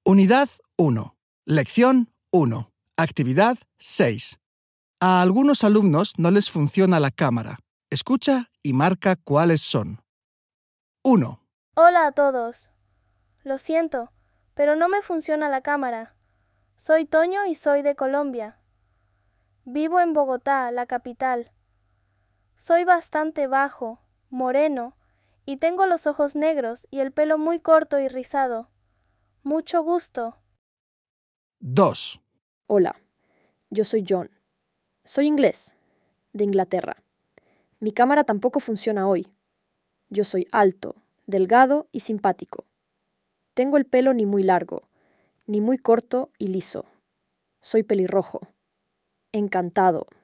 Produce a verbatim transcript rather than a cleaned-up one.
Unidad uno. Lección uno. Actividad seis. A algunos alumnos no les funciona la cámara. Escucha y marca cuáles son. uno. Hola a todos. Lo siento, pero no me funciona la cámara. Soy Toño y soy de Colombia. Vivo en Bogotá, la capital. Soy bastante bajo, moreno, y tengo los ojos negros y el pelo muy corto y rizado. Mucho gusto. dos. Hola, yo soy John. Soy inglés, de Inglaterra. Mi cámara tampoco funciona hoy. Yo soy alto, delgado y simpático. Tengo el pelo ni muy largo, ni muy corto y liso. Soy pelirrojo. Encantado.